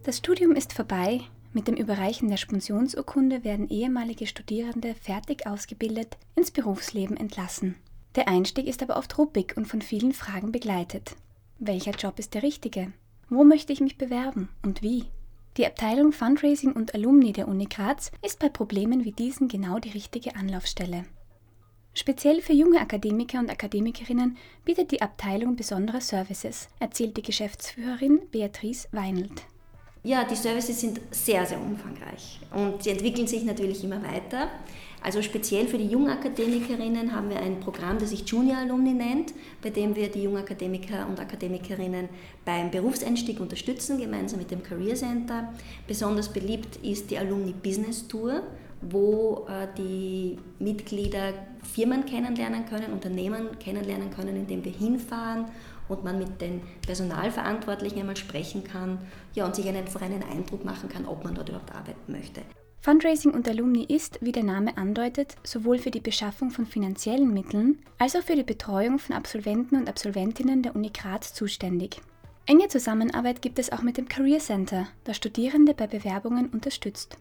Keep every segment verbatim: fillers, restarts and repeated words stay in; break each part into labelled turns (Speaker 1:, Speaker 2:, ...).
Speaker 1: Das Studium ist vorbei. Mit dem Überreichen der Spensionsurkunde werden ehemalige Studierende fertig ausgebildet ins Berufsleben entlassen. Der Einstieg ist aber oft ruppig und von vielen Fragen begleitet. Welcher Job ist der richtige? Wo möchte ich mich bewerben und wie? Die Abteilung Fundraising und Alumni der Uni Graz ist bei Problemen wie diesen genau die richtige Anlaufstelle. Speziell für junge Akademiker und Akademikerinnen bietet die Abteilung besondere Services, erzählt die Geschäftsführerin Beatrice Weinelt.
Speaker 2: Ja, die Services sind sehr, sehr umfangreich und sie entwickeln sich natürlich immer weiter. Also speziell für die Jungakademikerinnen haben wir ein Programm, das sich Junior Alumni nennt, bei dem wir die Jungakademiker und Akademikerinnen beim Berufseinstieg unterstützen, gemeinsam mit dem Career Center. Besonders beliebt ist die Alumni Business Tour, wo äh, die Mitglieder Firmen kennenlernen können, Unternehmen kennenlernen können, indem wir hinfahren und man mit den Personalverantwortlichen einmal sprechen kann, ja, und sich einfach einen Eindruck machen kann, ob man dort überhaupt arbeiten möchte.
Speaker 1: Fundraising und Alumni ist, wie der Name andeutet, sowohl für die Beschaffung von finanziellen Mitteln als auch für die Betreuung von Absolventen und Absolventinnen der Uni Graz zuständig. Enge Zusammenarbeit gibt es auch mit dem Career Center, das Studierende bei Bewerbungen unterstützt.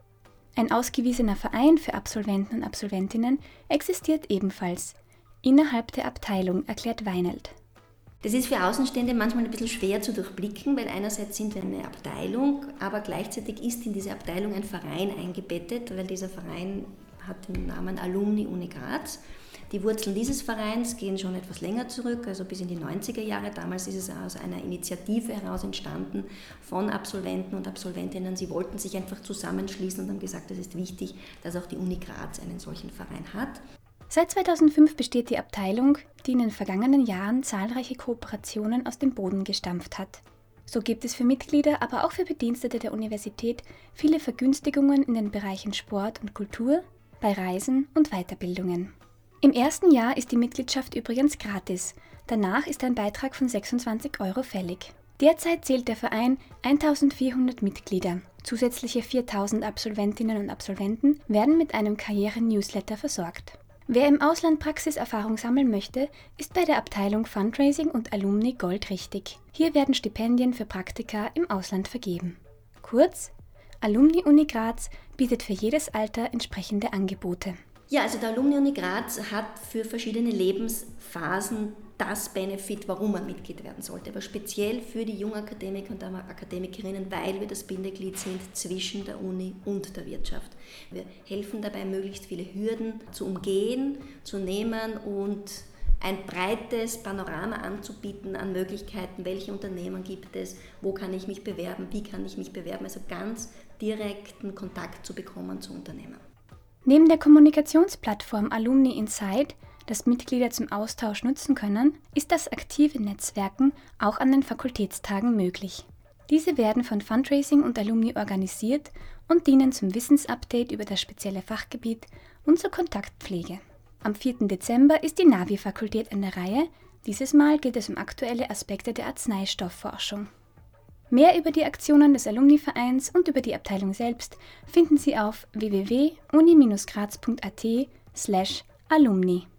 Speaker 1: Ein ausgewiesener Verein für Absolventen und Absolventinnen existiert ebenfalls, innerhalb der Abteilung, erklärt Weinelt.
Speaker 2: Das ist für Außenstehende manchmal ein bisschen schwer zu durchblicken, weil einerseits sind wir eine Abteilung, aber gleichzeitig ist in diese Abteilung ein Verein eingebettet, weil dieser Verein hat den Namen Alumni Uni Graz. Die Wurzeln dieses Vereins gehen schon etwas länger zurück, also bis in die neunziger Jahre. Damals ist es aus einer Initiative heraus entstanden von Absolventen und Absolventinnen. Sie wollten sich einfach zusammenschließen und haben gesagt, es ist wichtig, dass auch die Uni Graz einen solchen Verein hat.
Speaker 1: Seit zweitausendfünf besteht die Abteilung, die in den vergangenen Jahren zahlreiche Kooperationen aus dem Boden gestampft hat. So gibt es für Mitglieder, aber auch für Bedienstete der Universität viele Vergünstigungen in den Bereichen Sport und Kultur, bei Reisen und Weiterbildungen. Im ersten Jahr ist die Mitgliedschaft übrigens gratis, danach ist ein Beitrag von sechsundzwanzig Euro fällig. Derzeit zählt der Verein eintausendvierhundert Mitglieder. Zusätzliche viertausend Absolventinnen und Absolventen werden mit einem Karrieren-Newsletter versorgt. Wer im Ausland Praxiserfahrung sammeln möchte, ist bei der Abteilung Fundraising und Alumni goldrichtig. Hier werden Stipendien für Praktika im Ausland vergeben. Kurz, Alumni Uni Graz bietet für jedes Alter entsprechende Angebote.
Speaker 2: Ja, also der Alumni Uni Graz hat für verschiedene Lebensphasen das Benefit, warum man Mitglied werden sollte, aber speziell für die Jungakademiker und Akademikerinnen, weil wir das Bindeglied sind zwischen der Uni und der Wirtschaft. Wir helfen dabei, möglichst viele Hürden zu umgehen, zu nehmen und ein breites Panorama anzubieten an Möglichkeiten, welche Unternehmen gibt es, wo kann ich mich bewerben, wie kann ich mich bewerben, also ganz direkten Kontakt zu bekommen zu Unternehmen.
Speaker 1: Neben der Kommunikationsplattform Alumni Inside, das Mitglieder zum Austausch nutzen können, ist das aktive Netzwerken auch an den Fakultätstagen möglich. Diese werden von Fundraising und Alumni organisiert und dienen zum Wissensupdate über das spezielle Fachgebiet und zur Kontaktpflege. Am vierten Dezember ist die Navi-Fakultät an der Reihe. Dieses Mal geht es um aktuelle Aspekte der Arzneistoffforschung. Mehr über die Aktionen des Alumni-Vereins und über die Abteilung selbst finden Sie auf w w w punkt uni Bindestrich graz punkt a t slash alumni.